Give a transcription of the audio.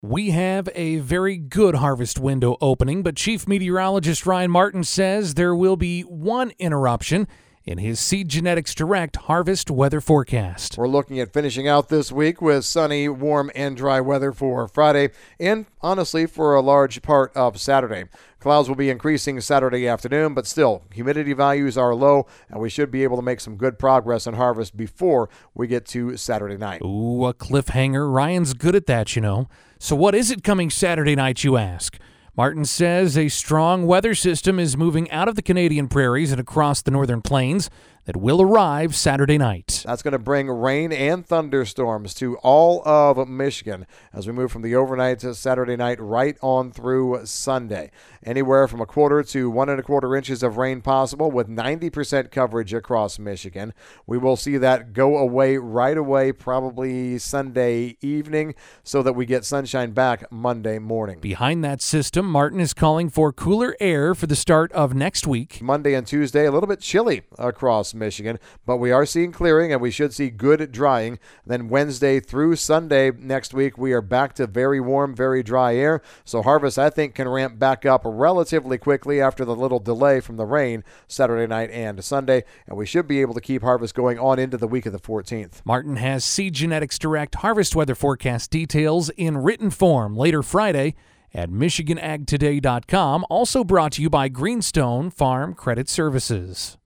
We have a very good harvest window opening, but Chief Meteorologist Ryan Martin says there will be one interruption in his Seed Genetics Direct harvest weather forecast. We're looking at finishing out this week with sunny, warm, and dry weather for Friday and, honestly, for a large part of Saturday. Clouds will be increasing Saturday afternoon, but still, humidity values are low, and we should be able to make some good progress on harvest before we get to Saturday night. Ooh, a cliffhanger. Ryan's good at that, you know. So what is it coming Saturday night, you ask? Martin says a strong weather system is moving out of the Canadian prairies and across the northern plains that will arrive Saturday night. That's going to bring rain and thunderstorms to all of Michigan as we move from the overnight to Saturday night right on through Sunday. Anywhere from 1/4 to 1 1/4 inches of rain possible with 90% coverage across Michigan. We will see that go away right away, probably Sunday evening, so that we get sunshine back Monday morning. Behind that system, Martin is calling for cooler air for the start of next week. Monday and Tuesday, a little bit chilly across Michigan, but we are seeing clearing and we should see good drying. Then Wednesday through Sunday next week, we are back to very warm, very dry air. So harvest, I think, can ramp back up relatively quickly after the little delay from the rain Saturday night and Sunday, and we should be able to keep harvest going on into the week of the 14th. Martin has Seed Genetics Direct harvest weather forecast details in written form later Friday at MichiganAgToday.com, also brought to you by Greenstone Farm Credit Services.